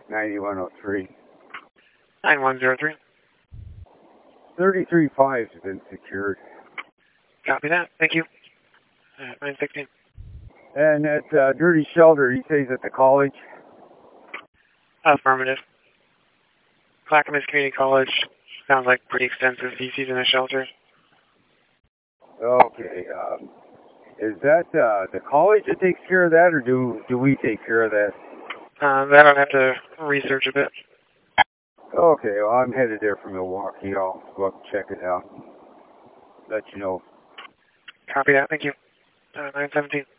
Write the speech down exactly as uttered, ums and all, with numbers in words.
ninety-one oh three. nine one zero three. thirty-three five has been secured. Copy that. Thank you. Uh, nine sixteen. And at uh, Dirty Shelter, he stays at the college. Affirmative. Clackamas Community College. Sounds like pretty extensive D Cs in a shelter. Okay. Um, is that uh, the college that takes care of that, or do do we take care of that? Uh, that I'd have to research a bit. Okay, well, I'm headed there from Milwaukee. I'll go up and check it out. Let you know. Copy that. Thank you. Uh, nine seventeen.